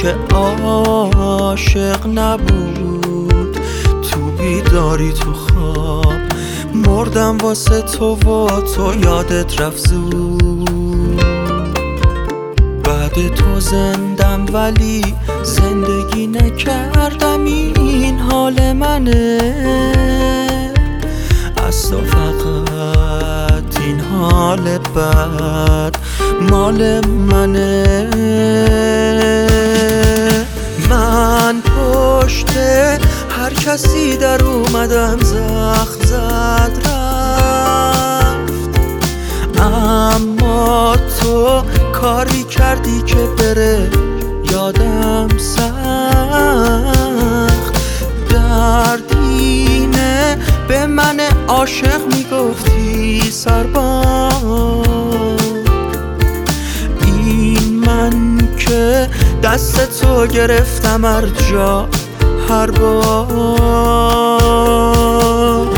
که عاشق نبود، تو بیداری تو خواب مردم واسه تو و تو یادت رفت زود. بعد تو زندم ولی زندگی نکردم، این حال منه، از تو فقط این حال بد مال منه. من پشت هر کسی در اومدم زخم زد رفت، اما تو کاری کردی که بره یادم سخت. دردینه به من عاشق میگفتی سربار، این من که دست تو گرفتم هر جا هر بار.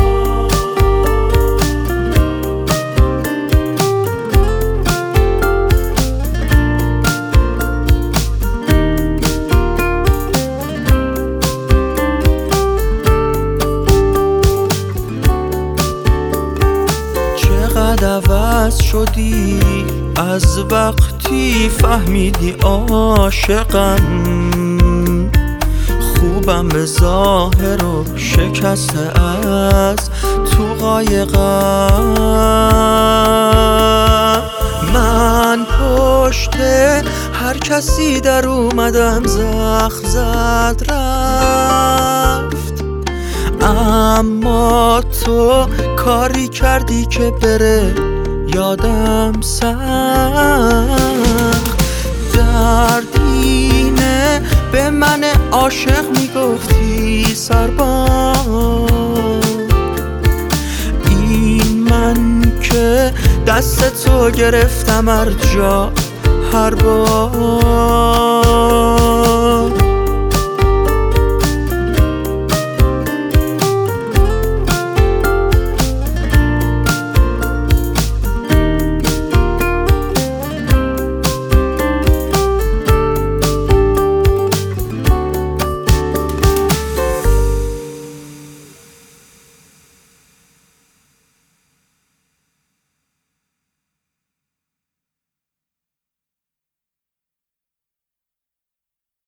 چقدر عوض شدی از وقتی فهمیدی عاشقم، خوبم به ظاهر و شکسته از تو قایقم. من پشت هر کسی در اومدم زخم زد رفت، اما تو کاری کردی که بره یادم سخت. دردینه به من عاشق میگفتی سربار، این من که دست تو گرفتم هر جا هر بار.